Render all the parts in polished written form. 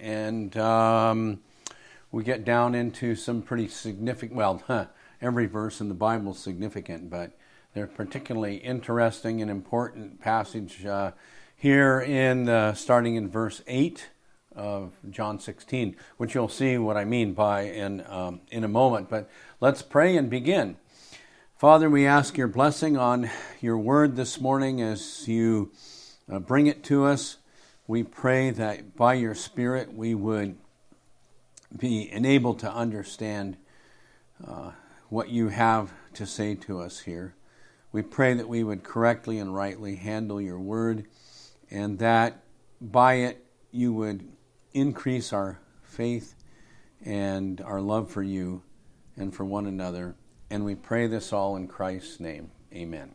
and we get down into some pretty significant, every verse in the Bible is significant, but they're particularly interesting and important passage here in starting in verse 8 of John 16, which you'll see what I mean by in a moment. But let's pray and begin. Father, we ask your blessing on your word this morning as you bring it to us. We pray that by your Spirit we would be enabled to understand what you have to say to us here. We pray that we would correctly and rightly handle your word, and that by it you would increase our faith and our love for you and for one another. And we pray this all in Christ's name. Amen.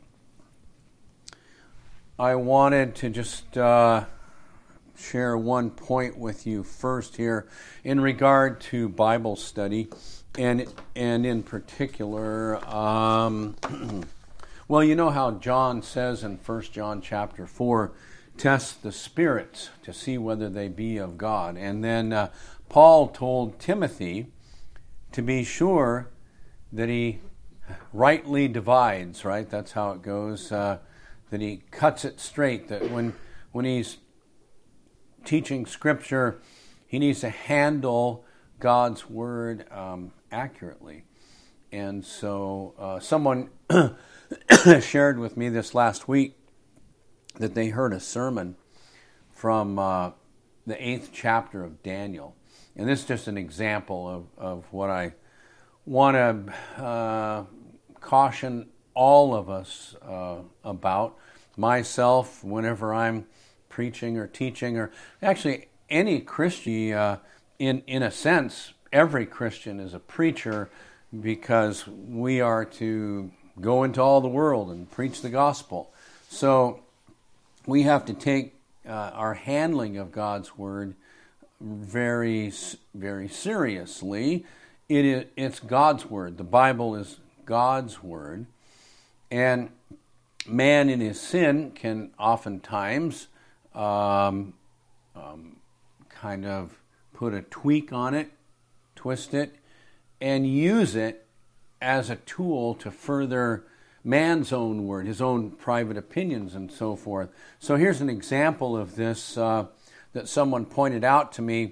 I wanted to just share one point with you first here in regard to Bible study, and in particular, well, you know how John says in 1 John chapter 4, test the spirits to see whether they be of God. And then Paul told Timothy to be sure that he rightly divides, right? That's how it goes, that he cuts it straight, that when he's teaching Scripture, he needs to handle God's Word accurately. And so someone shared with me this last week that they heard a sermon from the 8th chapter of Daniel. And this is just an example of what I want to caution all of us about. Myself, whenever I'm preaching or teaching, or actually any Christian, in a sense, every Christian is a preacher, because we are to go into all the world and preach the gospel. So we have to take our handling of God's Word very, very seriously. It's God's Word. The Bible is God's Word. And man in his sin can oftentimes kind of put a tweak on it, twist it, and use it as a tool to further man's own word, his own private opinions and so forth. So here's an example of this that someone pointed out to me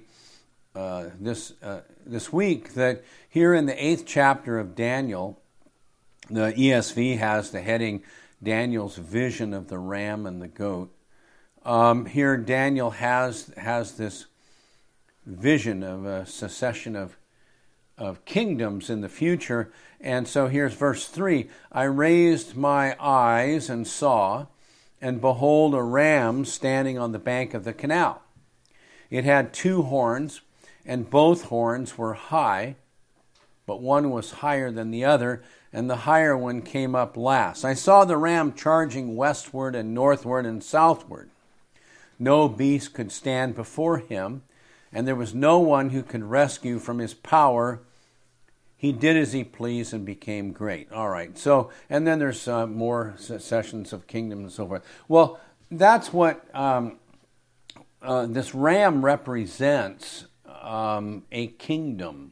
this week, that here in the 8th chapter of Daniel, the ESV has the heading, Daniel's vision of the ram and the goat. Here Daniel has this vision of a succession of kingdoms in the future. And so here's verse 3. I raised my eyes and saw, and behold, a ram standing on the bank of the canal. It had 2 horns, and both horns were high, but one was higher than the other, and the higher one came up last. I saw the ram charging westward and northward and southward. No beast could stand before him, and there was no one who could rescue from his power. He did as he pleased and became great. All right, so, and then there's more sessions of kingdoms and so forth. Well, that's what this ram represents, a kingdom,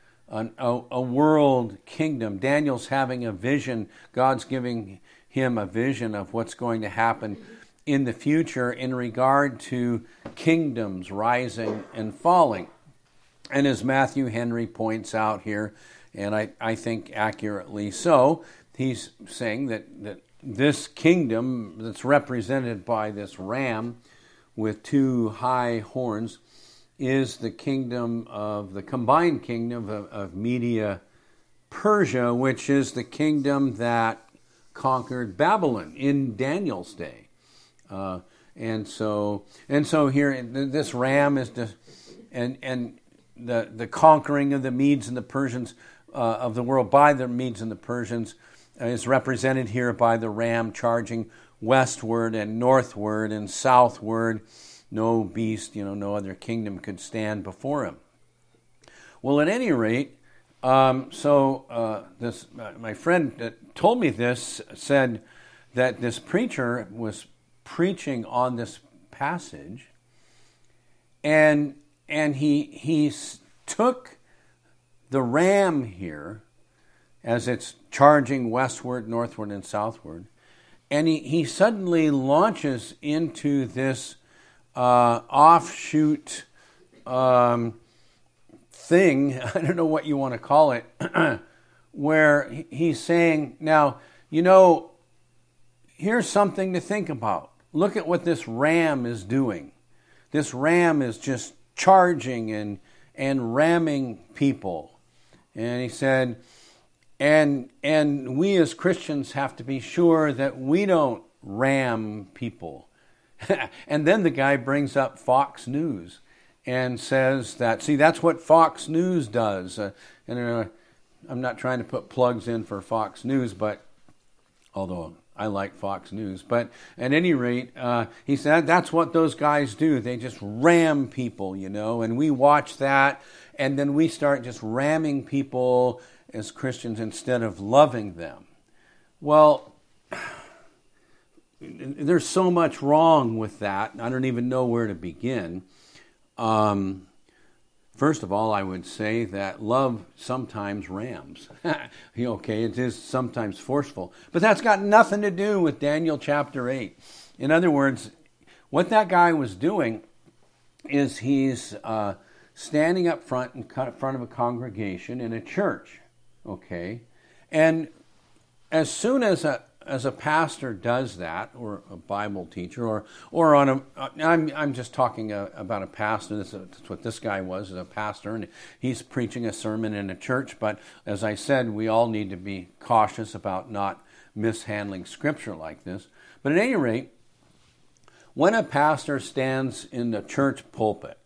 a world kingdom. Daniel's having a vision. God's giving him a vision of what's going to happen in the future in regard to kingdoms rising and falling. And as Matthew Henry points out here, and I think accurately so, he's saying that this kingdom that's represented by this ram with 2 high horns is the kingdom of the combined kingdom of Media Persia, which is the kingdom that conquered Babylon in Daniel's day. And so here this ram is and the conquering of the Medes and the Persians of the world by the Medes and the Persians is represented here by the ram charging westward and northward and southward. No beast, no other kingdom could stand before him. Well, at any rate, this my friend that told me this said that this preacher was preaching on this passage, and took the ram here as it's charging westward, northward, and southward, and he suddenly launches into this offshoot thing, I don't know what you want to call it, where he's saying, now, here's something to think about. Look at what this ram is doing. This ram is just charging and ramming people. And he said, and we as Christians have to be sure that we don't ram people. And then the guy brings up Fox News and says that, see, that's what Fox News does. I'm not trying to put plugs in for Fox News, but although I like Fox News. But at any rate, he said that's what those guys do. They just ram people, and we watch that, and then we start just ramming people as Christians instead of loving them. Well, there's so much wrong with that. I don't even know where to begin. First of all, I would say that love sometimes rams. Okay, it is sometimes forceful. But that's got nothing to do with Daniel chapter 8. In other words, what that guy was doing is he's standing up front in front of a congregation in a church. Okay? And as soon as a pastor does that, or a Bible teacher, or on I'm just talking about a pastor. That's what this guy was, a pastor, and he's preaching a sermon in a church. But as I said, we all need to be cautious about not mishandling Scripture like this. But at any rate, when a pastor stands in the church pulpit,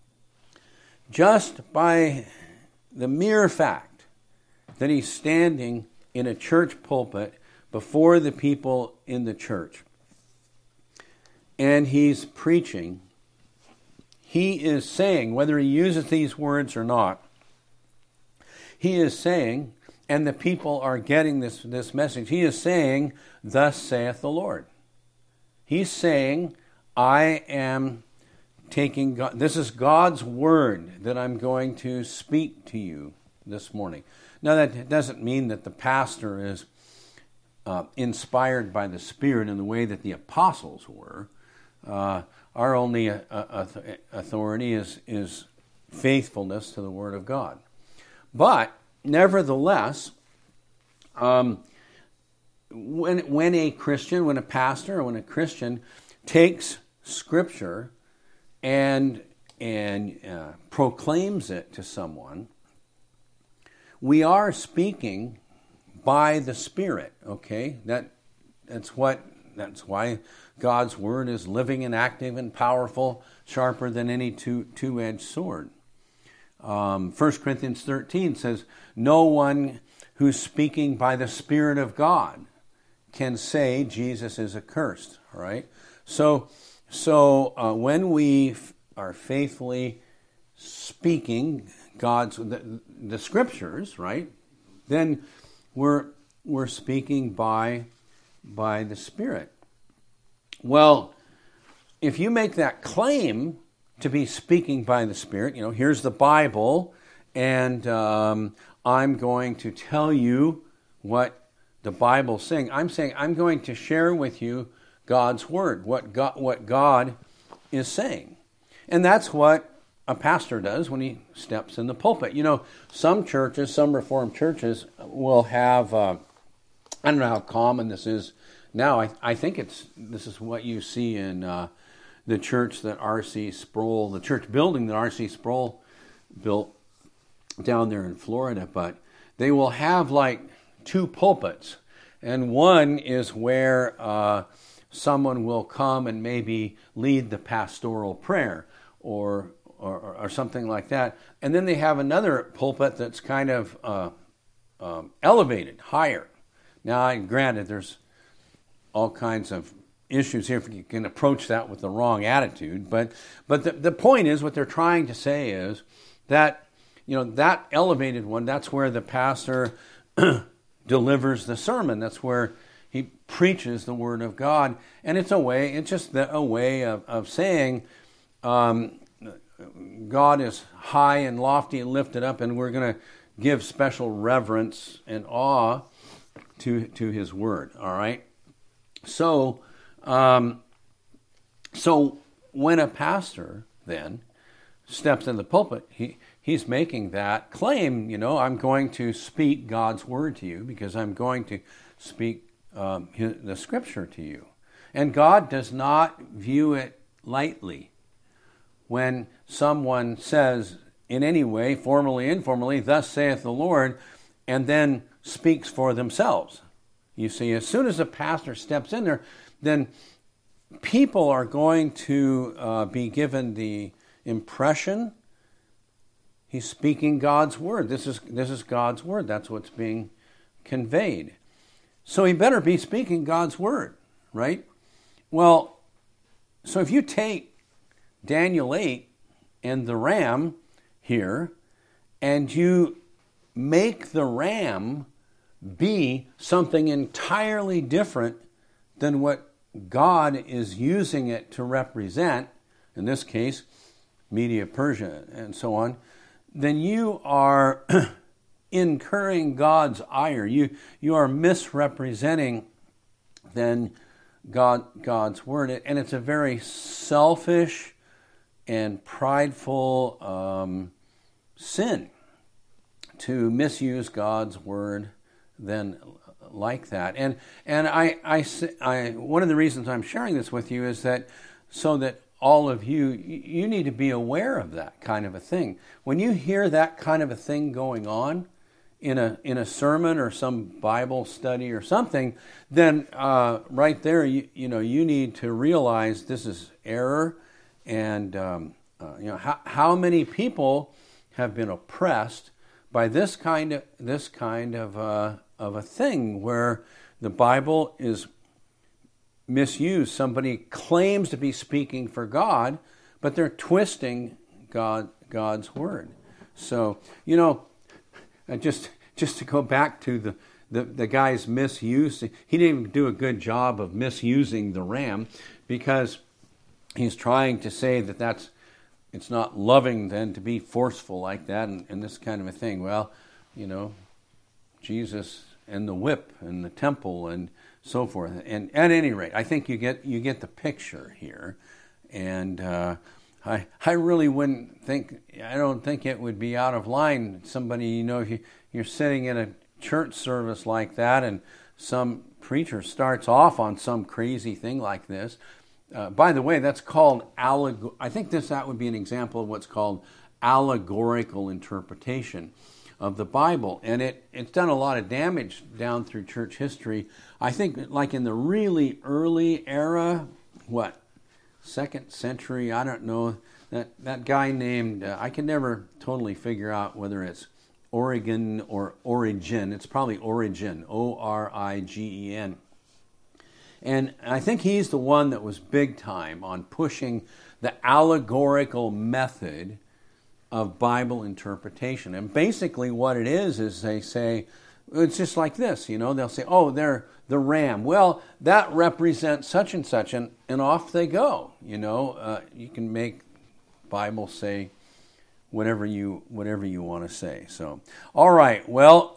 just by the mere fact that he's standing in a church pulpit before the people in the church, and he's preaching, he is saying, whether he uses these words or not, he is saying, and the people are getting this message, he is saying, thus saith the Lord. He's saying, I am taking God, this is God's word that I'm going to speak to you this morning. Now that doesn't mean that the pastor is inspired by the Spirit in the way that the apostles were. Our only authority is faithfulness to the Word of God. But nevertheless, when a Christian, when a pastor, or when a Christian takes Scripture and proclaims it to someone, we are speaking by the Spirit, okay? That's why God's Word is living and active and powerful, sharper than any two-edged sword. 1 Corinthians 13 says, no one who's speaking by the Spirit of God can say Jesus is accursed, all right? So when we are faithfully speaking the Scriptures, right, then we're speaking by the Spirit. Well, if you make that claim to be speaking by the Spirit, here's the Bible, and I'm going to tell you what the Bible's saying. I'm going to share with you God's Word, what God is saying. And that's what a pastor does when he steps in the pulpit. Some churches, some Reformed churches will have, I don't know how common this is now. I think this is what you see in the church that R.C. Sproul, the church building that R.C. Sproul built down there in Florida. But they will have like two pulpits, and one is where someone will come and maybe lead the pastoral prayer or something like that. And then they have another pulpit that's kind of elevated, higher. Now, granted, there's all kinds of issues here if you can approach that with the wrong attitude. But the point is, what they're trying to say is that, that elevated one, that's where the pastor delivers the sermon. That's where he preaches the Word of God. And it's just a way of saying, God is high and lofty and lifted up, and we're going to give special reverence and awe to His Word. All right. So, so when a pastor then steps in the pulpit, he's making that claim. I'm going to speak God's Word to you because I'm going to speak the Scripture to you, and God does not view it lightly when someone says in any way, formally, informally, "Thus saith the Lord," and then speaks for themselves. You see, as soon as a pastor steps in there, then people are going to be given the impression he's speaking God's Word. This is God's Word. That's what's being conveyed. So he better be speaking God's Word, right? Well, so if you take Daniel 8 and the ram here, and you make the ram be something entirely different than what God is using it to represent, in this case, Media Persia and so on, then you are incurring God's ire. You are misrepresenting then God's Word. And it's a very selfish and prideful sin to misuse God's Word then like that. And I one of the reasons I'm sharing this with you is that so that all of you need to be aware of that kind of a thing. When you hear that kind of a thing going on in a sermon or some Bible study or something, then right there you need to realize this is error. And how many people have been oppressed by this kind of a thing where the Bible is misused. Somebody claims to be speaking for God, but they're twisting God's Word. So just to go back to the guy's misuse, he didn't even do a good job of misusing the ram because he's trying to say that it's not loving then to be forceful like that and this kind of a thing. Well, Jesus and the whip and the temple and so forth. And at any rate, I think you get the picture here. And I really I don't think it would be out of line. Somebody, if you're sitting in a church service like that and some preacher starts off on some crazy thing like this. By the way, that's called I think that would be an example of what's called allegorical interpretation of the Bible. And it's done a lot of damage down through church history. I think like in the really early era, 2nd century, I don't know, that guy named, I can never totally figure out whether it's Origen or Origen. It's probably Origen, Origen. And I think he's the one that was big time on pushing the allegorical method of Bible interpretation. And basically what it is they say, it's just like this, they'll say, oh, they're the ram. Well, that represents such and such, and off they go. You can make Bible say whatever you want to say. So, all right, well,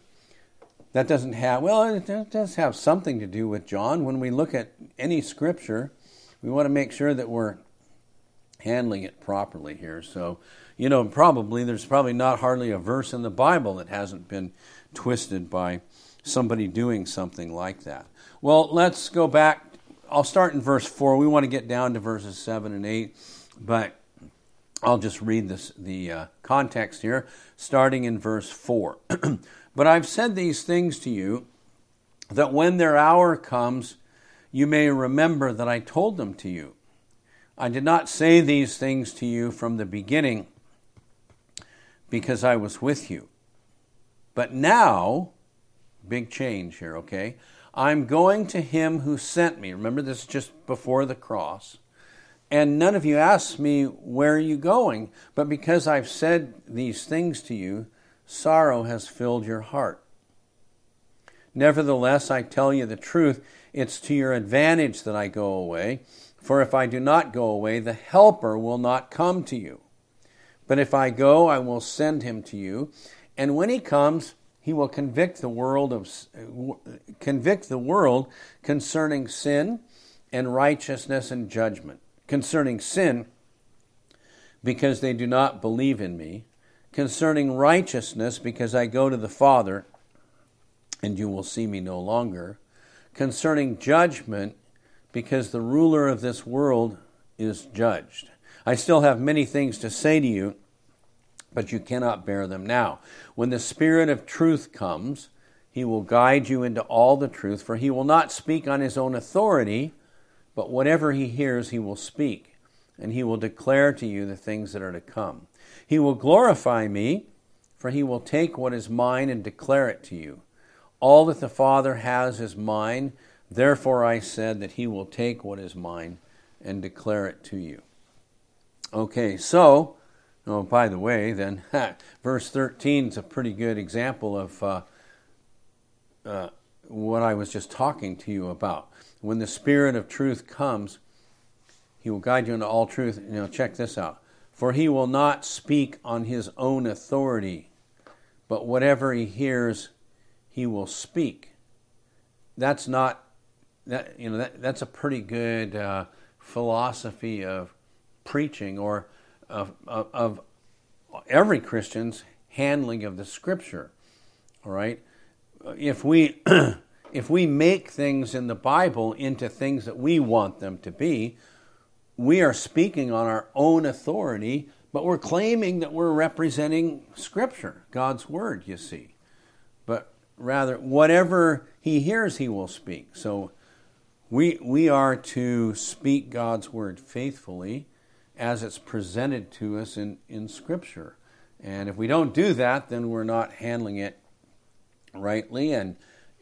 it does have something to do with John. When we look at any scripture, we want to make sure that we're handling it properly here. So, there's probably not hardly a verse in the Bible that hasn't been twisted by somebody doing something like that. Well, let's go back. I'll start in verse 4. We want to get down to verses 7 and 8, but I'll just read the context here, starting in verse 4. But I've said these things to you, that when their hour comes, you may remember that I told them to you. I did not say these things to you from the beginning, because I was with you. But now, big change here, okay? I'm going to him who sent me. Remember, this is just before the cross. And none of you asked me, where are you going? But because I've said these things to you, sorrow has filled your heart. Nevertheless, I tell you the truth, it's to your advantage that I go away. For if I do not go away, the Helper will not come to you. But if I go, I will send him to you. And when he comes, he will convict the world concerning sin and righteousness and judgment. Concerning sin, because they do not believe in me. Concerning righteousness, because I go to the Father, and you will see me no longer. Concerning judgment, because the ruler of this world is judged. I still have many things to say to you, but you cannot bear them now. When the Spirit of truth comes, he will guide you into all the truth, for he will not speak on his own authority, but whatever he hears he will speak, and he will declare to you the things that are to come. He will glorify me, for he will take what is mine and declare it to you. All that the Father has is mine, therefore I said that he will take what is mine and declare it to you. Okay, so, oh, by the way, then, verse 13 is a pretty good example of what I was just talking to you about. When the Spirit of truth comes, he will guide you into all truth. Check this out. For he will not speak on his own authority, but whatever he hears, he will speak. That's not that's a pretty good philosophy of preaching or of every Christian's handling of the Scripture. All right, if we make things in the Bible into things that we want them to be, we are speaking on our own authority, but we're claiming that we're representing Scripture, God's Word. You see, but rather whatever he hears, he will speak. So we are to speak God's Word faithfully as it's presented to us in Scripture. And if we don't do that, then we're not handling it rightly, and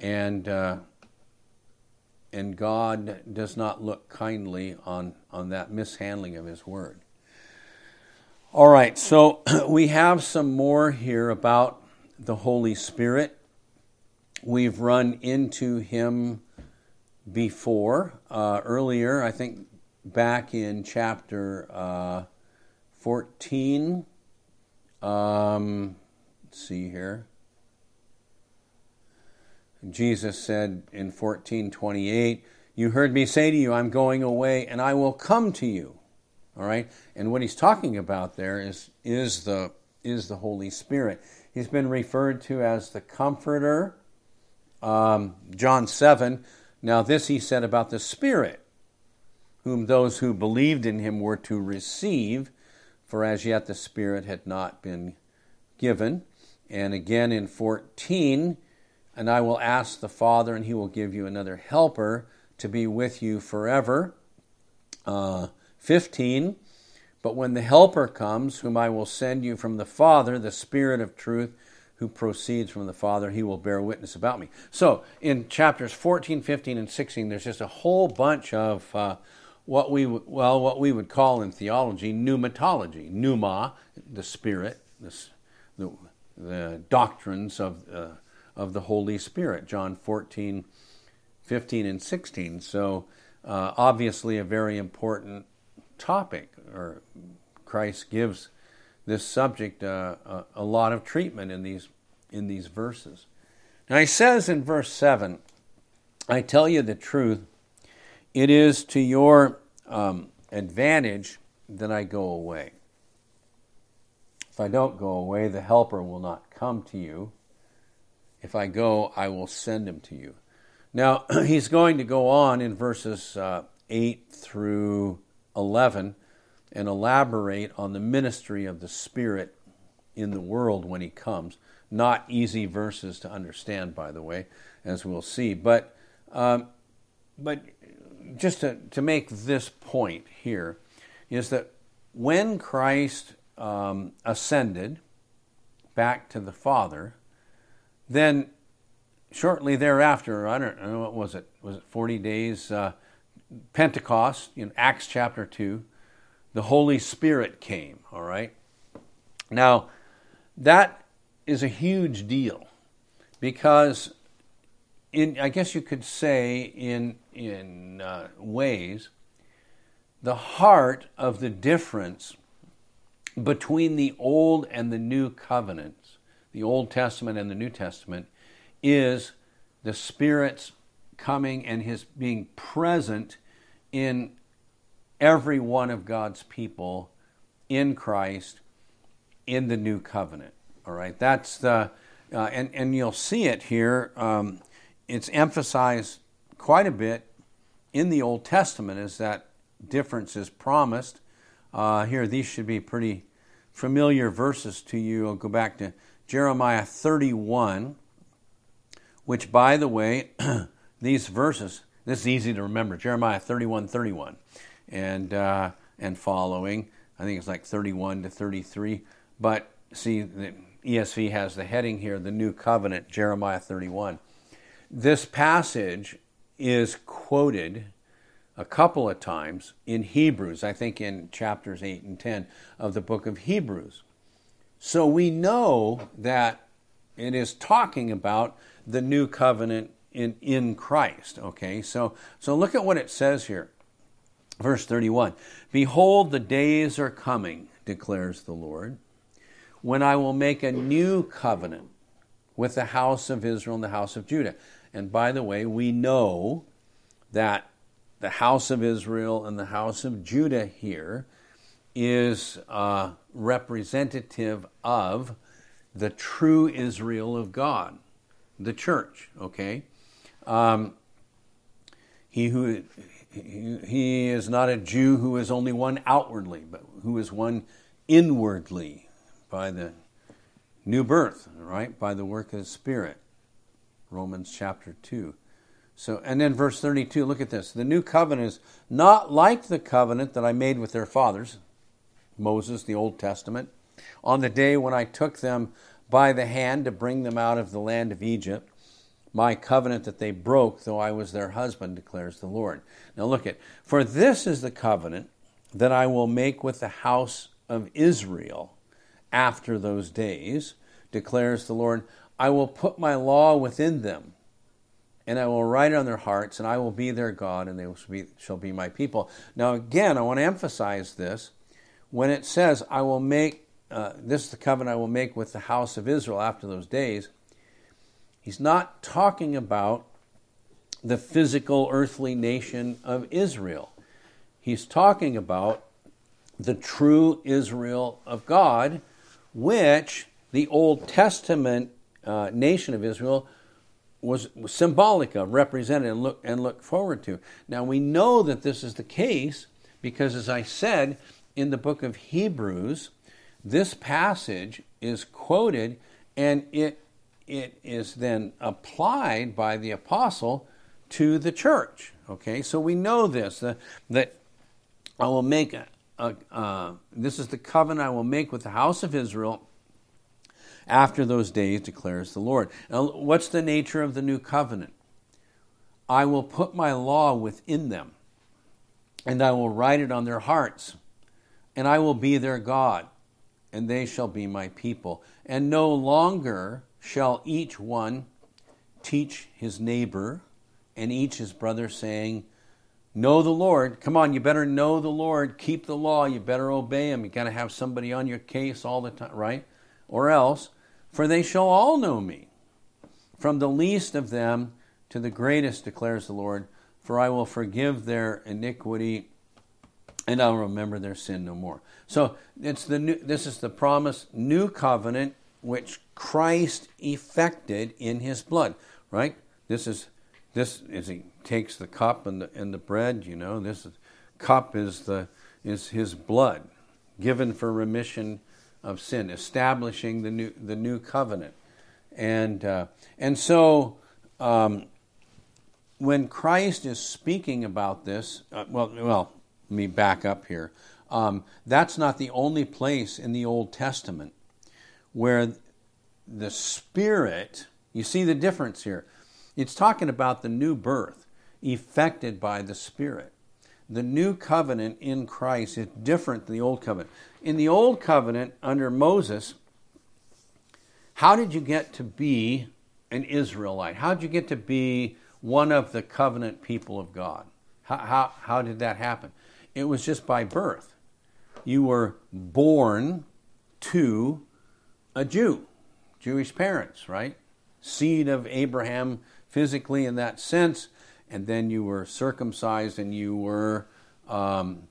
God does not look kindly on that mishandling of his Word. All right, so we have some more here about the Holy Spirit. We've run into him before, earlier, I think back in chapter 14. Let's see here. Jesus said in 14:28, you heard me say to you, I'm going away and I will come to you. All right? And what he's talking about there is the Holy Spirit. He's been referred to as the Comforter. John 7, now this he said about the Spirit, whom those who believed in him were to receive, for as yet the Spirit had not been given. And again in 14, and I will ask the Father, and he will give you another helper to be with you forever. 15, but when the helper comes, whom I will send you from the Father, the Spirit of truth, who proceeds from the Father, he will bear witness about me. So in chapters 14, 15, and 16, there's just a whole bunch of what we would call in theology pneumatology. Pneuma, the Spirit, the doctrines of the Holy Spirit. John 14, 15, and 16. So obviously a very important topic. Or Christ gives this subject a lot of treatment in these verses. Now he says in verse 7, I tell you the truth, it is to your advantage that I go away. If I don't go away, the helper will not come to you. If I go, I will send him to you. Now, he's going to go on in verses 8 through 11 and elaborate on the ministry of the Spirit in the world when he comes. Not easy verses to understand, by the way, as we'll see. But just to make this point here is that when Christ ascended back to the Father, then shortly thereafter, I don't know, what was it? Was it 40 days? Pentecost, Acts chapter 2, the Holy Spirit came, all right? Now, that is a huge deal because I guess you could say in ways, the heart of the difference between the Old and the New covenants, the Old Testament and the New Testament, is the Spirit's coming and His being present in every one of God's people in Christ in the New Covenant. All right, that's the and you'll see it here. It's emphasized quite a bit in the Old Testament as that difference is promised. Here, these should be pretty familiar verses to you. I'll go back to Jeremiah 31, which, by the way, these verses, this is easy to remember, Jeremiah 31:31 and following. I think it's like 31 to 33. But see, the ESV has the heading here, the New Covenant, Jeremiah 31. This passage is quoted a couple of times in Hebrews, I think in chapters 8 and 10 of the book of Hebrews. So we know that it is talking about the new covenant in Christ. Okay, so look at what it says here. Verse 31, "Behold, the days are coming, declares the Lord, when I will make a new covenant with the house of Israel and the house of Judah." And by the way, we know that the house of Israel and the house of Judah here is representative of the true Israel of God, the church, okay? He is not a Jew who is only one outwardly, but who is one inwardly by the new birth, right? By the work of the Spirit. Romans chapter 2. So, and then verse 32, look at this. "The new covenant is not like the covenant that I made with their fathers," Moses, the Old Testament, "on the day when I took them by the hand to bring them out of the land of Egypt, my covenant that they broke, though I was their husband, declares the Lord." Now look at, "For this is the covenant that I will make with the house of Israel after those days, declares the Lord. I will put my law within them, and I will write it on their hearts, and I will be their God, and they shall be my people." Now again, I want to emphasize this. When it says, "I will make, this is the covenant I will make with the house of Israel after those days," he's not talking about the physical earthly nation of Israel. He's talking about the true Israel of God, which the Old Testament nation of Israel was symbolic of, represented, and looked forward to. Now we know that this is the case because, as I said, in the book of Hebrews, this passage is quoted and it is then applied by the apostle to the church. Okay, so we know this, that I will make this is the covenant I will make with the house of Israel after those days, declares the Lord. Now, what's the nature of the new covenant? "I will put my law within them, and I will write it on their hearts, and I will be their God, and they shall be my people. And no longer shall each one teach his neighbor and each his brother, saying, 'Know the Lord.'" Come on, you better know the Lord. Keep the law. You better obey him. You got to have somebody on your case all the time, right? "Or else, for they shall all know me, from the least of them to the greatest, declares the Lord. For I will forgive their iniquity, and I will remember their sin no more." So this is the promised new covenant which Christ effected in his blood, right? This is he takes the cup and the bread. You know, cup is his blood given for remission of sin, establishing the new covenant, and so when Christ is speaking about this, well, let me back up here. That's not the only place in the Old Testament where the Spirit, you see the difference here. It's talking about the new birth effected by the Spirit. The new covenant in Christ is different than the old covenant. In the old covenant under Moses, how did you get to be an Israelite? How did you get to be one of the covenant people of God? How did that happen? It was just by birth. You were born to a Jew, Jewish parents, right? Seed of Abraham physically in that sense, and then you were circumcised and you were an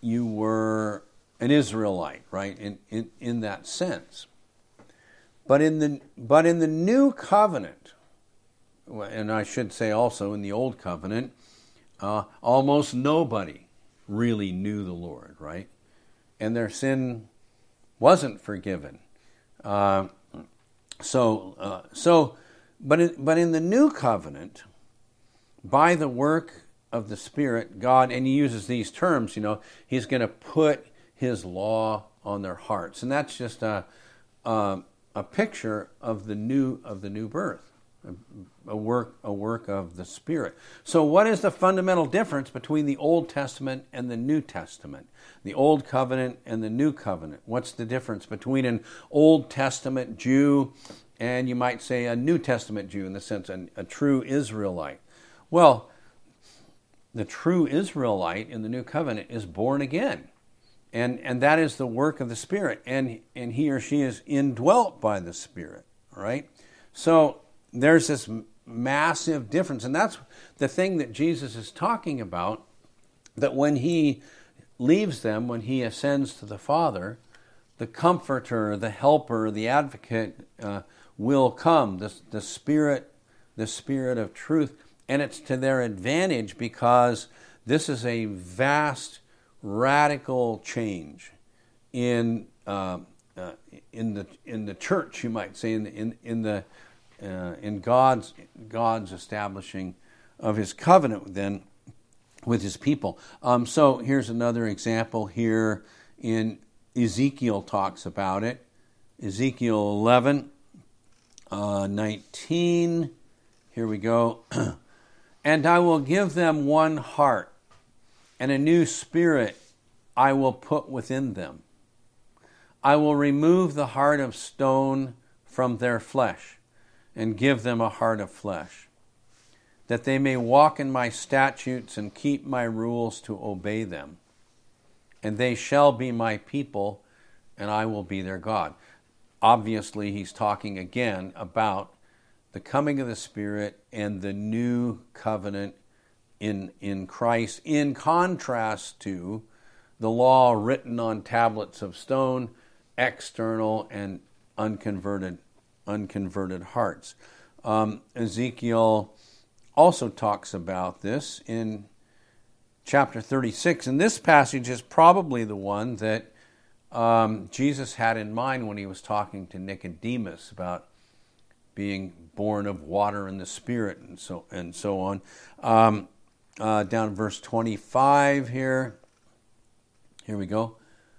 Israelite, right? In that sense. But in the new covenant, and I should say also in the old covenant, almost nobody really knew the Lord, right? And their sin wasn't forgiven. But in the new covenant, by the work of the Spirit, God, and he uses these terms, he's going to put his law on their hearts, and that's just a picture of the new birth, a work of the Spirit. So what is the fundamental difference between the Old Testament and the New Testament? The Old Covenant and the New Covenant. What's the difference between an Old Testament Jew and, you might say, a New Testament Jew, in the sense a true Israelite? Well, the true Israelite in the New Covenant is born again. And that is the work of the Spirit. And he or she is indwelt by the Spirit. All right? So there's this massive difference. And that's the thing that Jesus is talking about, that when he leaves them, when he ascends to the Father, the Comforter, the Helper, the Advocate will come, the Spirit of truth. And it's to their advantage, because this is a vast, radical change in the church, you might say, in God's establishing of his covenant then with his people. So here's another example here. In Ezekiel talks about it. Ezekiel 11, 19. Here we go. And I will give them one heart, and a new spirit I will put within them. I will remove the heart of stone from their flesh, and give them a heart of flesh, that they may walk in my statutes and keep my rules to obey them. And they shall be my people, and I will be their God. Obviously, he's talking again about the coming of the Spirit and the new covenant in Christ, in contrast to the law written on tablets of stone, external and unconverted hearts. Ezekiel also talks about this in chapter 36, and this passage is probably the one that Jesus had in mind when he was talking to Nicodemus about being born of water and the Spirit, and so on. Down in verse 25 here. Here we go.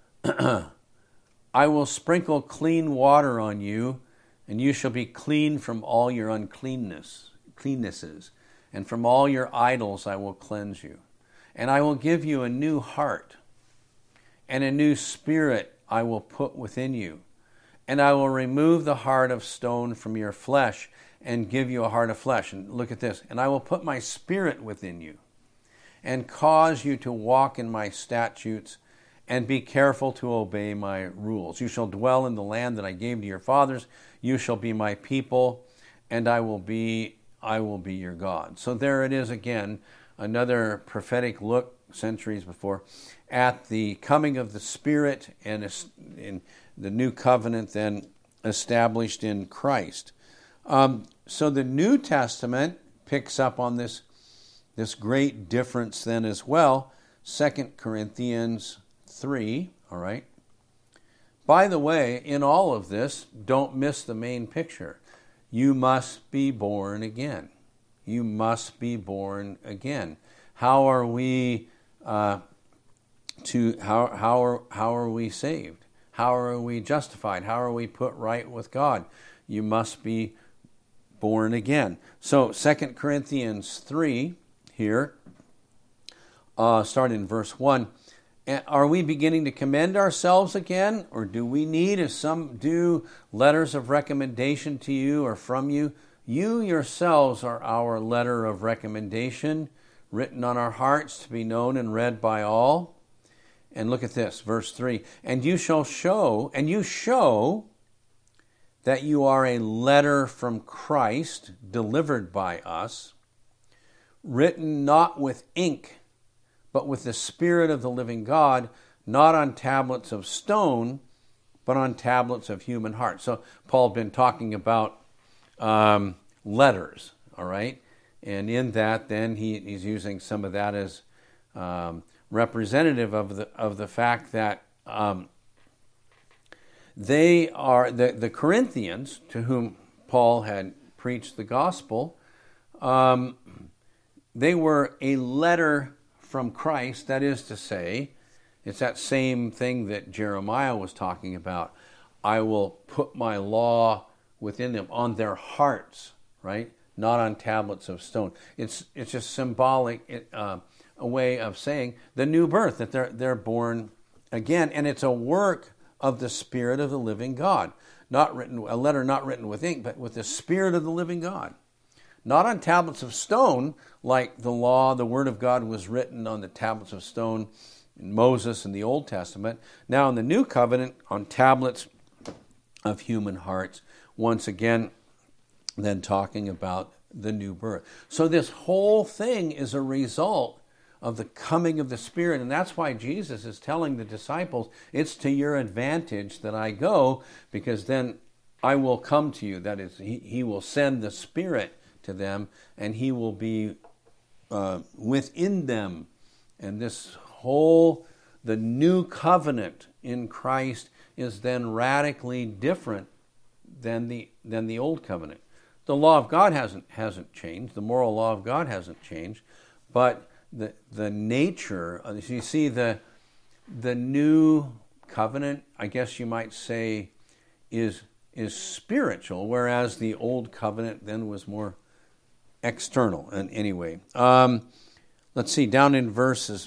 I will sprinkle clean water on you, and you shall be clean from all your uncleannesses, and from all your idols I will cleanse you. And I will give you a new heart, and a new spirit I will put within you. And I will remove the heart of stone from your flesh, and give you a heart of flesh. And look at this. And I will put my spirit within you, and cause you to walk in my statutes, and be careful to obey my rules. You shall dwell in the land that I gave to your fathers. You shall be my people, and I will be your God. So there it is again, another prophetic look centuries before at the coming of the Spirit and in the new covenant then established in Christ. So the New Testament picks up on this great difference then as well. 2 Corinthians 3, all right? By the way, in all of this, don't miss the main picture. You must be born again. You must be born again. How are we how are we saved? How are we justified? How are we put right with God? You must be born again. So 2 Corinthians 3 here, start in verse 1. Are we beginning to commend ourselves again, or do we need, as some do, letters of recommendation to you or from you? You yourselves are our letter of recommendation, written on our hearts to be known and read by all. And look at this, verse 3. And you show that you are a letter from Christ, delivered by us, written not with ink, but with the Spirit of the living God, not on tablets of stone, but on tablets of human heart. So Paul had been talking about letters, all right? And in that, then, he's using some of that as representative of the fact that they are, the Corinthians, to whom Paul had preached the gospel, they were a letter from Christ. That is to say, it's that same thing that Jeremiah was talking about. I will put my law within them, on their hearts, right? Not on tablets of stone. It's just symbolic, a way of saying the new birth, that they're born again, and it's a work of the Spirit of the living God. A letter not written with ink, but with the Spirit of the living God. Not on tablets of stone, like the law, the Word of God was written on the tablets of stone in Moses in the Old Testament. Now in the New Covenant, on tablets of human hearts. Once again, then talking about the new birth. So this whole thing is a result of the coming of the Spirit, and that's why Jesus is telling the disciples, it's to your advantage that I go, because then I will come to you. That is, he will send the Spirit to them, and he will be within them. And this whole, the new covenant in Christ is then radically different than the old covenant. The law of God hasn't changed. The moral law of God hasn't changed, but the nature. You see, the new covenant, I guess you might say, is spiritual, whereas the old covenant then was more external. And anyway, let's see, down in verses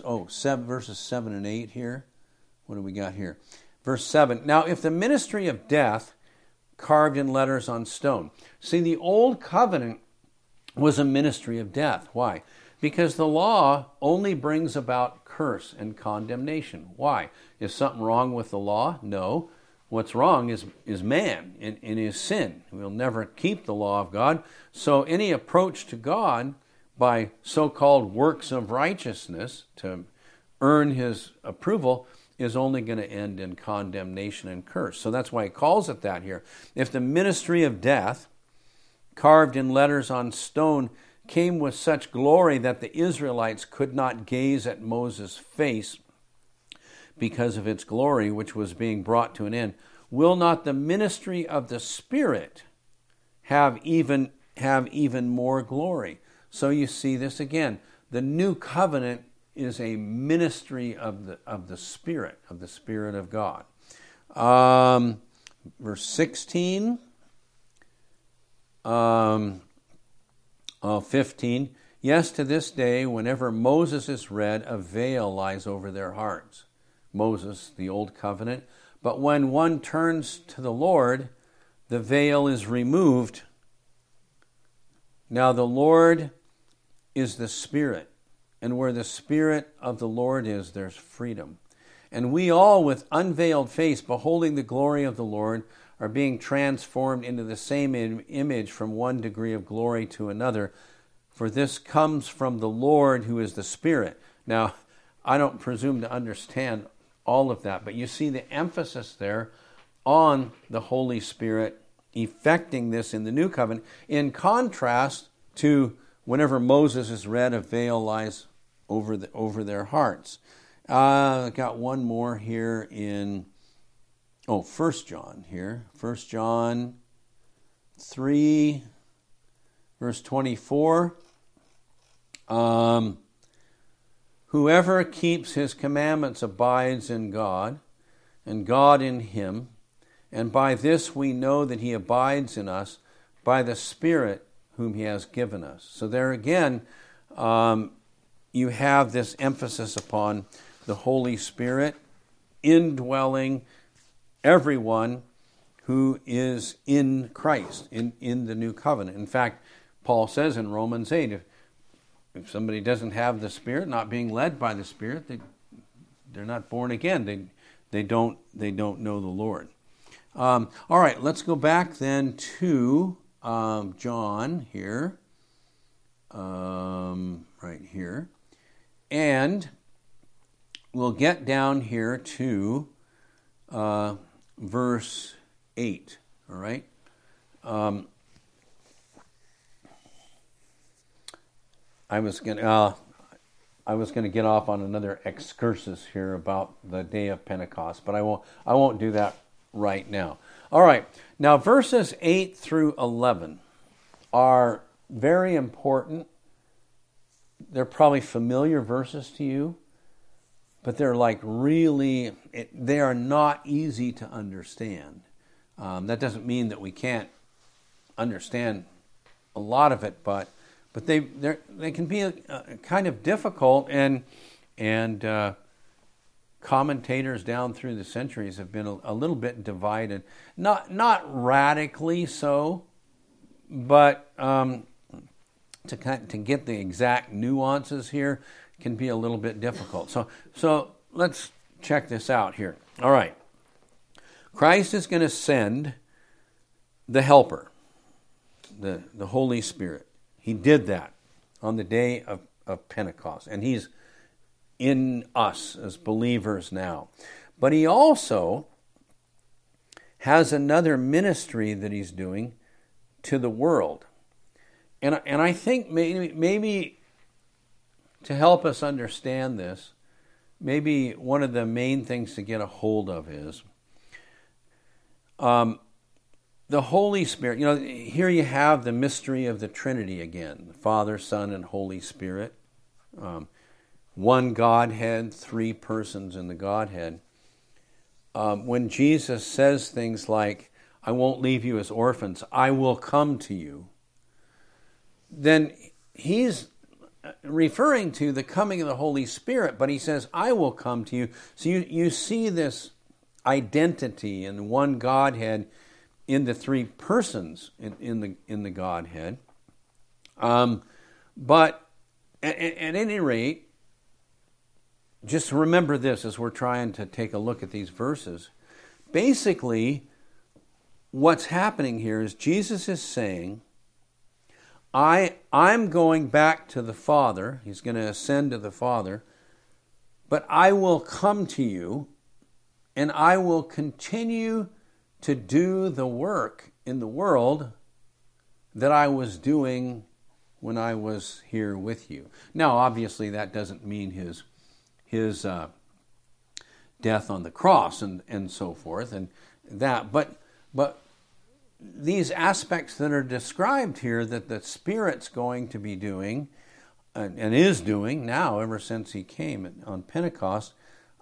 7 and 8 here. What do we got here? Verse 7. Now, if the ministry of death carved in letters on stone. See, the old covenant was a ministry of death. Why? Because the law only brings about curse and condemnation. Why? Is something wrong with the law? No. What's wrong is man in his sin. We'll never keep the law of God. So any approach to God by so-called works of righteousness to earn his approval is only going to end in condemnation and curse. So that's why he calls it that here. If the ministry of death, carved in letters on stone, came with such glory that the Israelites could not gaze at Moses' face because of its glory, which was being brought to an end, will not the ministry of the Spirit have even more glory? So you see this again. The new covenant is a ministry of the Spirit of God. Verse 16, 15. Yes, to this day, whenever Moses is read, a veil lies over their hearts. Moses, the old covenant. But when one turns to the Lord, the veil is removed. Now the Lord is the Spirit, and where the Spirit of the Lord is, there's freedom. And we all, with unveiled face, beholding the glory of the Lord, are being transformed into the same image from one degree of glory to another. For this comes from the Lord, who is the Spirit. Now, I don't presume to understand all of that, but you see the emphasis there on the Holy Spirit effecting this in the new covenant, in contrast to whenever Moses is read, a veil lies over their hearts. I got one more here in 1 John here. 1 John 3, verse 24. Whoever keeps his commandments abides in God, and God in him. And by this we know that he abides in us, by the Spirit whom he has given us. So there again, you have this emphasis upon the Holy Spirit indwelling everyone who is in Christ, in the new covenant. In fact, Paul says in Romans 8, if somebody doesn't have the Spirit, not being led by the Spirit, they're not born again. They don't know the Lord. All right, let's go back then to John here, right here, and we'll get down here to verse 8. All right. I was going to get off on another excursus here about the day of Pentecost, but I won't do that right now. All right. Now verses 8 through 11 are very important. They're probably familiar verses to you, but they're like really, they are not easy to understand. That doesn't mean that we can't understand a lot of it, but they can be kind of difficult, and commentators down through the centuries have been a little bit divided. Not radically so, but to get the exact nuances here can be a little bit difficult. So let's check this out here. All right. Christ is going to send the Helper, the Holy Spirit. He did that on the day of Pentecost, and He's in us as believers now. But He also has another ministry that He's doing to the world. And I think maybe to help us understand this, maybe one of the main things to get a hold of is the Holy Spirit. You know, here you have the mystery of the Trinity again, the Father, Son, and Holy Spirit. One Godhead, three persons in the Godhead. When Jesus says things like, I won't leave you as orphans, I will come to you, then He's referring to the coming of the Holy Spirit, but He says, I will come to you. So you see this identity in one Godhead in the three persons in the Godhead. But at any rate, just remember this as we're trying to take a look at these verses. Basically, what's happening here is Jesus is saying, I'm going back to the Father. He's going to ascend to the Father. But I will come to you, and I will continue to do the work in the world that I was doing when I was here with you. Now, obviously, that doesn't mean his death on the cross and so forth, and that. But these aspects that are described here that the Spirit's going to be doing, and is doing now ever since He came on Pentecost,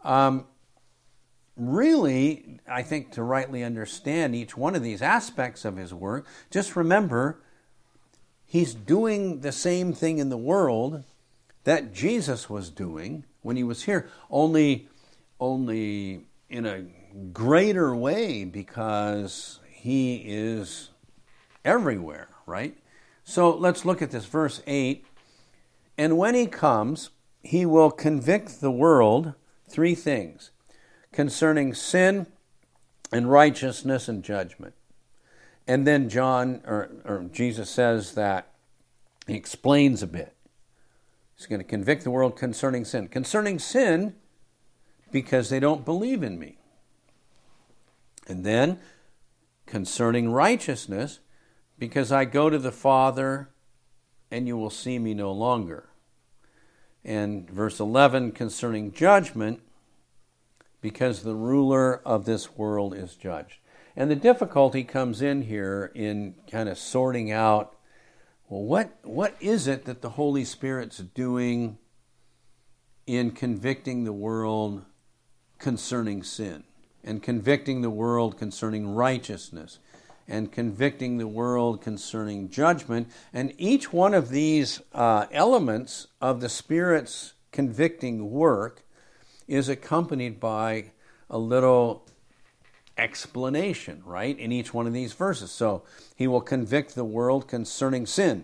really, I think to rightly understand each one of these aspects of His work, just remember He's doing the same thing in the world that Jesus was doing when He was here, only in a greater way because He is everywhere, right? So let's look at this, verse 8. And when He comes, He will convict the world, three things, concerning sin and righteousness and judgment. And then Jesus says that He explains a bit. He's going to convict the world concerning sin. Concerning sin, because they don't believe in Me. And then concerning righteousness, because I go to the Father and you will see Me no longer. And verse 11, concerning judgment, because the ruler of this world is judged. And the difficulty comes in here in kind of sorting out, well, what is it that the Holy Spirit's doing in convicting the world concerning sin, and convicting the world concerning righteousness, and convicting the world concerning judgment. And each one of these elements of the Spirit's convicting work is accompanied by a little explanation, right, in each one of these verses. So He will convict the world concerning sin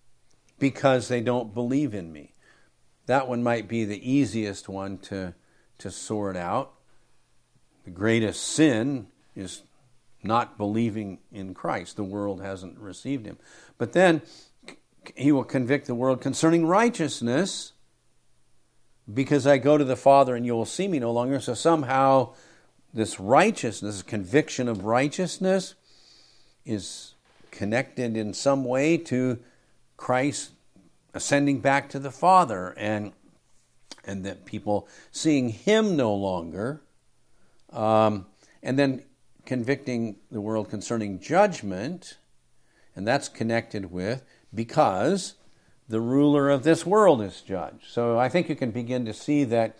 because they don't believe in Me. That one might be the easiest one to to sort out. The greatest sin is not believing in Christ. The world hasn't received him. But then he will convict the world concerning righteousness, because I go to the Father and you will see me no longer. So somehow this righteousness, conviction of righteousness, is connected in some way to Christ ascending back to the Father, and that people seeing him no longer, and then convicting the world concerning judgment, and that's connected with because the ruler of this world is judged. So I think you can begin to see that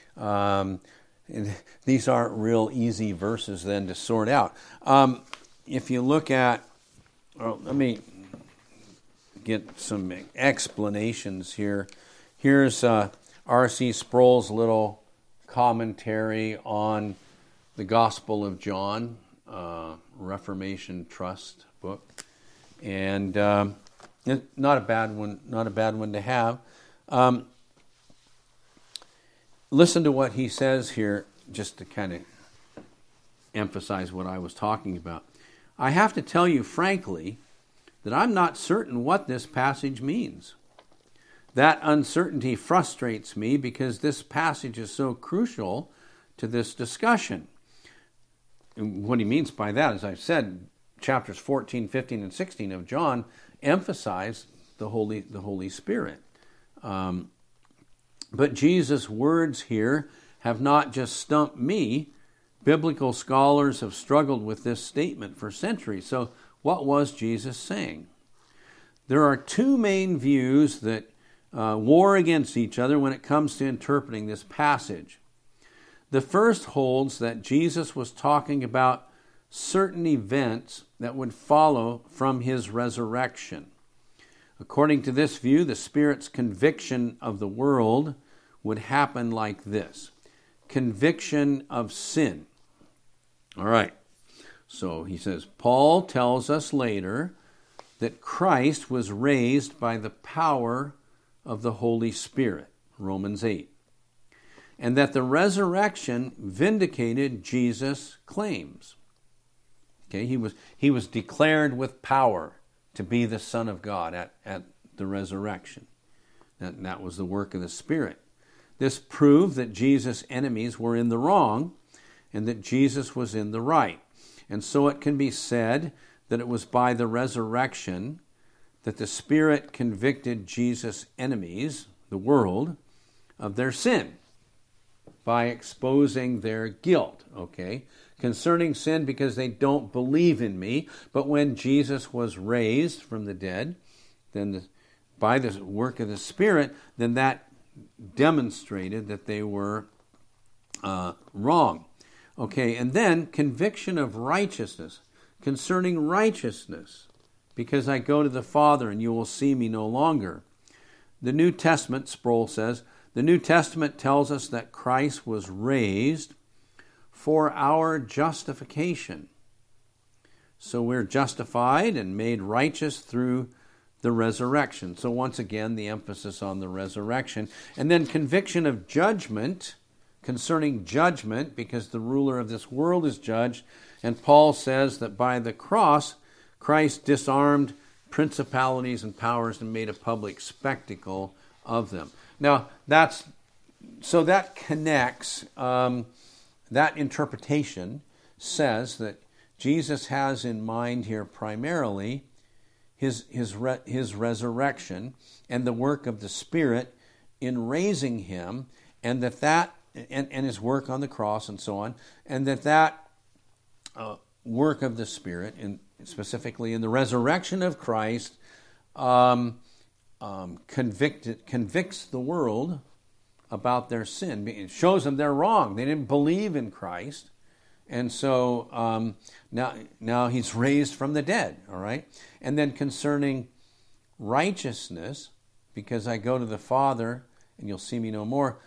these aren't real easy verses then to sort out. If you look at, let me get some explanations here. Here's R.C. Sproul's little commentary on the Gospel of John, Reformation Trust book, and not a bad one to have. Listen to what he says here, just to kind of emphasize what I was talking about. I have to tell you frankly that I'm not certain what this passage means. That uncertainty frustrates me because this passage is so crucial to this discussion. And what he means by that, as I've said, chapters 14, 15, and 16 of John emphasize the Holy Spirit. But Jesus' words here have not just stumped me. Biblical scholars have struggled with this statement for centuries. So what was Jesus saying? There are two main views that war against each other when it comes to interpreting this passage. The first holds that Jesus was talking about certain events that would follow from his resurrection. According to this view, the Spirit's conviction of the world would happen like this. Conviction of sin. All right. So he says, Paul tells us later that Christ was raised by the power of the Holy Spirit, Romans 8, and that the resurrection vindicated Jesus' claims. Okay, he was declared with power to be the Son of God at the resurrection. That was the work of the Spirit. This proved that Jesus' enemies were in the wrong and that Jesus was in the right. And so it can be said that it was by the resurrection that the Spirit convicted Jesus' enemies, the world, of their sin by exposing their guilt, okay? Concerning sin because they don't believe in me. But when Jesus was raised from the dead, then by the work of the Spirit, then that demonstrated that they were wrong. Okay, and then conviction of righteousness. Concerning righteousness, because I go to the Father and you will see me no longer. The New Testament, Sproul says, the New Testament tells us that Christ was raised for our justification. So we're justified and made righteous through the resurrection. So once again, the emphasis on the resurrection. And then conviction of judgment, concerning judgment, because the ruler of this world is judged. And Paul says that by the cross, Christ disarmed principalities and powers and made a public spectacle of them. Now, that connects, that interpretation says that Jesus has in mind here primarily his resurrection and the work of the Spirit in raising him, and and his work on the cross and so on, and that work of the Spirit, specifically in the resurrection of Christ, convicts the world about their sin. It shows them they're wrong. They didn't believe in Christ. And so now he's raised from the dead, all right? And then concerning righteousness, because I go to the Father and you'll see me no more,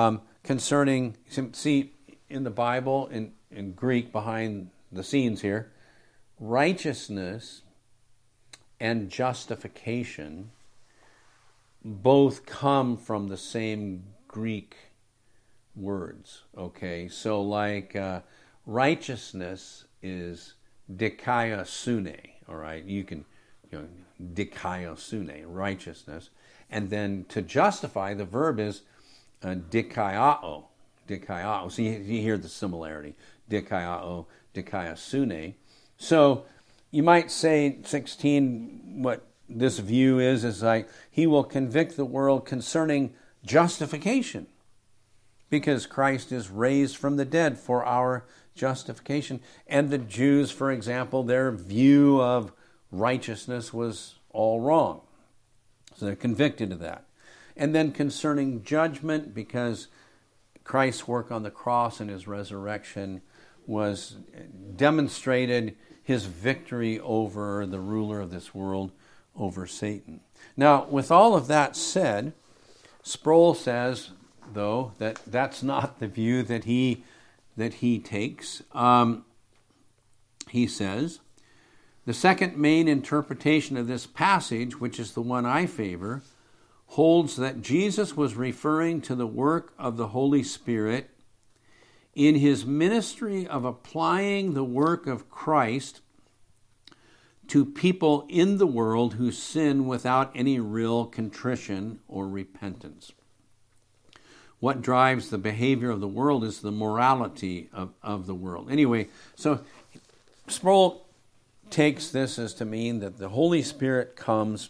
see in the Bible, in Greek behind the scenes here, righteousness and justification both come from the same Greek words. Okay, so like righteousness is dikaiosune. All right, you can dikaiosune, righteousness, and then to justify, the verb is dikaiao. Dikaiao. So you hear the similarity. Dikaiao, dikaiosune. So you might say 16. What this view is like he will convict the world concerning justification, because Christ is raised from the dead for our justification. And the Jews, for example, their view of righteousness was all wrong. So they're convicted of that. And then concerning judgment, because Christ's work on the cross and his resurrection was demonstrated his victory over the ruler of this world, over Satan. Now, with all of that said, Sproul says, though, that that's not the view that he takes. He says, the second main interpretation of this passage, which is the one I favor, holds that Jesus was referring to the work of the Holy Spirit in his ministry of applying the work of Christ to people in the world who sin without any real contrition or repentance. What drives the behavior of the world is the morality of the world. Anyway, so Sproul takes this as to mean that the Holy Spirit comes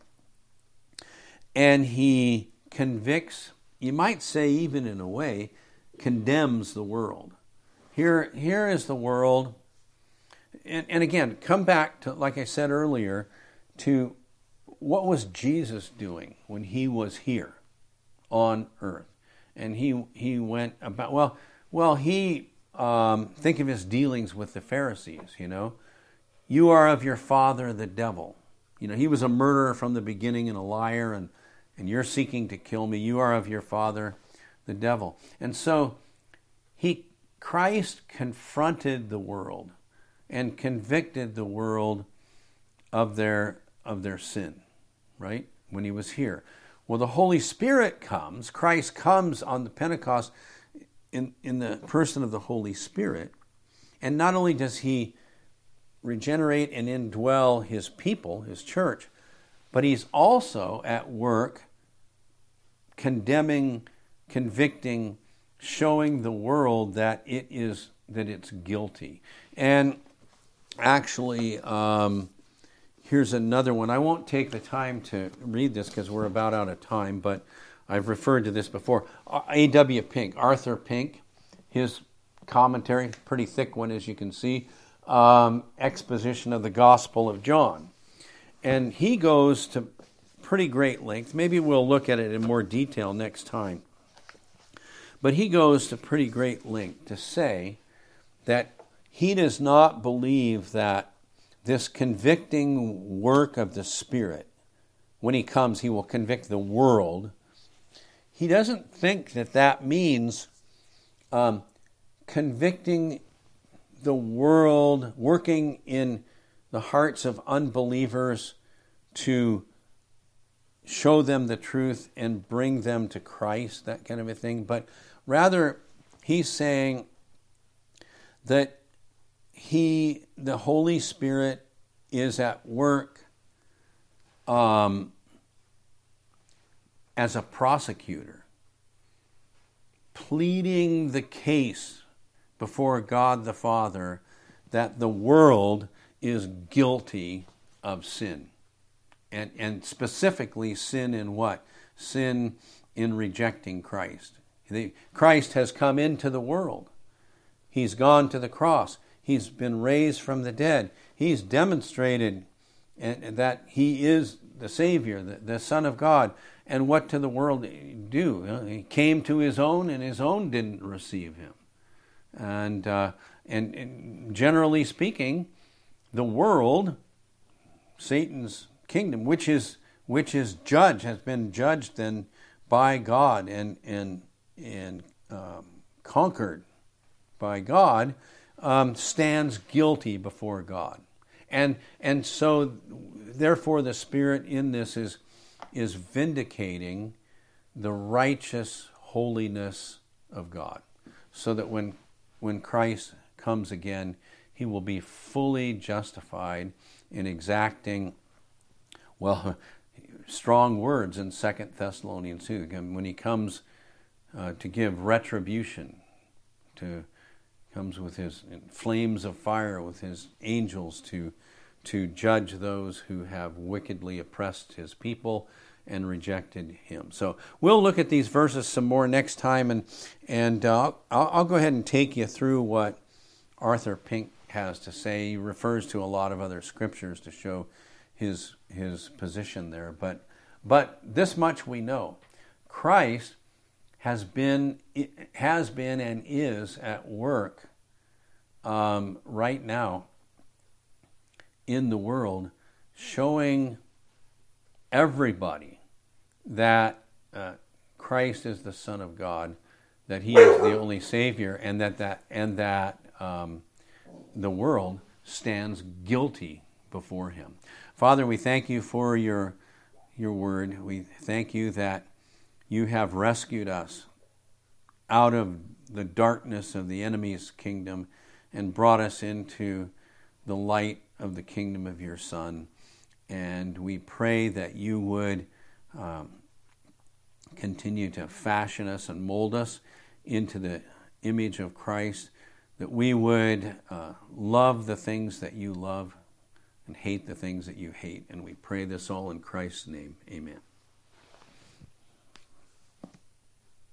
and he convicts, you might say even in a way, condemns the world. Here is the world. And again, come back to, like I said earlier, to what was Jesus doing when he was here on earth? And he went about, think of his dealings with the Pharisees, You are of your father, the devil. He was a murderer from the beginning and a liar, and you're seeking to kill me. You are of your father, the devil. And so Christ confronted the world and convicted the world of their sin, right? When he was here. Well, the Holy Spirit comes. Christ comes on the Pentecost in the person of the Holy Spirit. And not only does he regenerate and indwell his people, his church, but he's also at work condemning, convicting, showing the world that it's guilty. And actually, here's another one. I won't take the time to read this because we're about out of time, but I've referred to this before. A.W. Pink, Arthur Pink, his commentary, pretty thick one as you can see, exposition of the Gospel of John. And he goes to pretty great length. Maybe we'll look at it in more detail next time. But he goes to pretty great length to say that he does not believe that this convicting work of the Spirit, when he comes, he will convict the world. He doesn't think that means convicting the world, working in the hearts of unbelievers to show them the truth and bring them to Christ, that kind of a thing. But rather, he's saying that the Holy Spirit is at work as a prosecutor, pleading the case before God the Father that the world is guilty of sin. And specifically sin in what? Sin in rejecting Christ. Christ has come into the world. He's gone to the cross. He's been raised from the dead. He's demonstrated that he is the Savior, the Son of God. And what did the world do? He came to his own, and his own didn't receive him. And generally speaking, the world, Satan's kingdom, which is judged, has been judged then by God and conquered by God, stands guilty before God. And so therefore the Spirit in this is vindicating the righteous holiness of God, so that when Christ comes again, he will be fully justified in exacting, well, strong words in 2 Thessalonians 2. When he comes to give retribution, comes with his flames of fire, with his angels to judge those who have wickedly oppressed his people and rejected him. So we'll look at these verses some more next time, and I'll go ahead and take you through what Arthur Pink has to say. He refers to a lot of other scriptures to show his position there. But this much we know: Christ has been and is at work right now in the world, showing everybody that Christ is the Son of God, that he is the only Savior, and that the world stands guilty before him. Father, we thank you for your word. We thank you that you have rescued us out of the darkness of the enemy's kingdom and brought us into the light of the kingdom of your Son. And we pray that you would continue to fashion us and mold us into the image of Christ, that we would love the things that you love and hate the things that you hate. And we pray this all in Christ's name. Amen.